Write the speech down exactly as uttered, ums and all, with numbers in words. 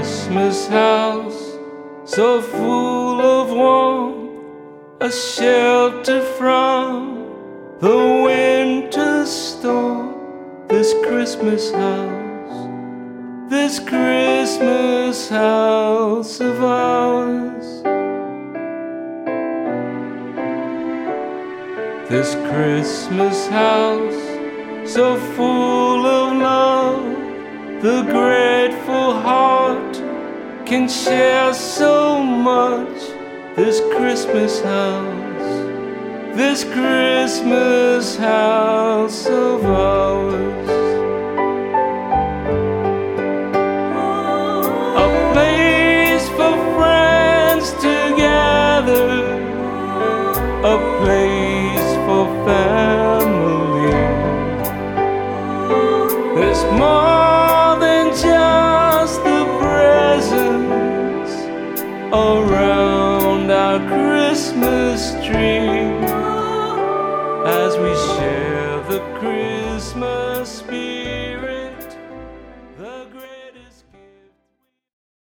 Christmas house, so full of warmth, a shelter from the winter storm. This Christmas house, this Christmas house of ours. This Christmas house, so full of love, the grateful heart can share so much. This Christmas house, this Christmas house of ours. A place for friends to gather, a place for family. There's more than just the presents around our Christmas tree as we share the Christmas